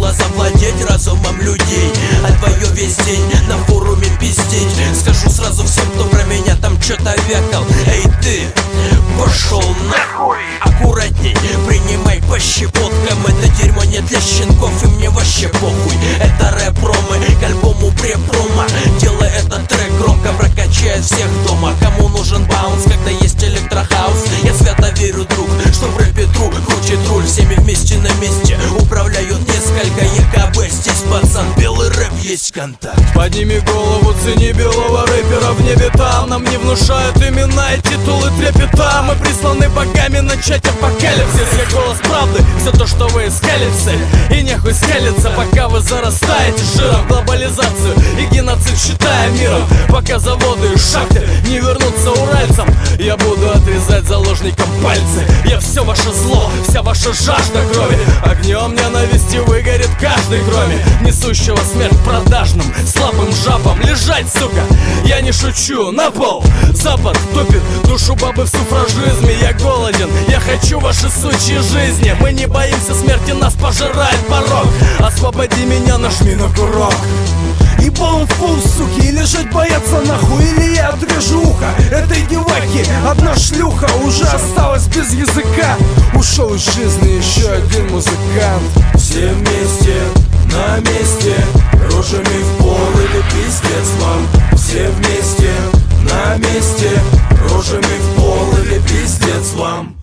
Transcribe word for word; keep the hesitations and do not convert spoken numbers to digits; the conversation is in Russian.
сумела завладеть разумом людей, а твое весь день на форуме пиздеть. Скажу сразу всем, кто про меня там что-то вякал: эй ты, пошел нахуй. Аккуратней, принимай по щепоткам. Это дерьмо не для щенков, и мне вообще похуй. Это рэп-ромы к альбому преп-промо. Делай этот трек громко, прокачает всех дома. Кому нужен баунс, когда есть электрохаус? Я свято верю, друг, что в рэпе друг крутит руль. Всеми вместе на месте управляют несколько ЕКБ. Здесь, пацан, белый рэп, есть контакт. Подними голову, цени белого рэпера в небе там. Нам не внушают имена и титулы трепета. Мы присланы богами начать апокалипсис. Я голос правды, все то, что вы искали в цель. И нехуй скалиться, пока вы зарастаете жиром. Глобализацию и геноцид считая миром. Пока заводы и шахты не вернутся уральцам, я буду отрезать заложникам пальцы. Я все ваше зло, вся ваша жажда крови. Огнем ненависти выгорит каждый, кроме несущего смерть продажным слабым жабам. Лежать, сука, я не шучу, на пол. Запад топит душу бабы в суфражизме. Я голоден, я хочу ваши сучьи жизни. Мы не боимся смерти, нас пожирает порог. Освободи меня, нажми на курок. Ибо он фул, суки, и лежать боятся нахуй, или я отрежу ухо этой деваки. Одна шлюха уже осталась без языка. Ушел из жизни еще один музыкант. Все вместе, на месте, рожами в пол или пиздец вам. Все вместе, на месте, рожами в пол или пиздец вам.